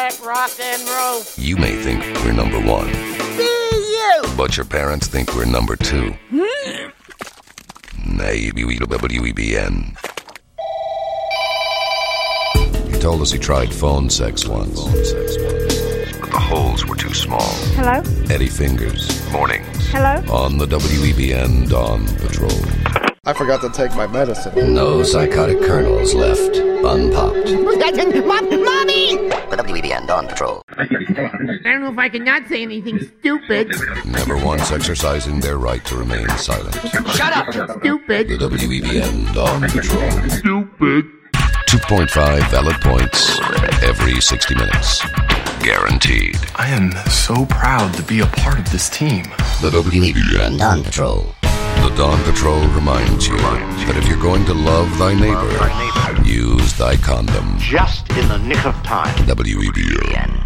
that rock and roll. You may think we're number one. Be you. But your parents think we're number two. Maybe we WEBN. He told us he tried phone sex once. But the holes were too small. Hello? Eddie Fingers. Mornings. Hello? On the WEBN Dawn Patrol. I forgot to take my medicine. No psychotic kernels left unpopped. Mommy! The WEBN Dawn Patrol. I don't know if I can not say anything stupid. Never once exercising their right to remain silent. Shut up, stupid. The WEBN Dawn Patrol. Stupid. 2.5 valid points every 60 minutes. Guaranteed. I am so proud to be a part of this team. The WEBN Dawn Patrol. The Dawn Patrol reminds you that if you're going to love thy neighbor, use thy condom. Just in the nick of time. WEBN.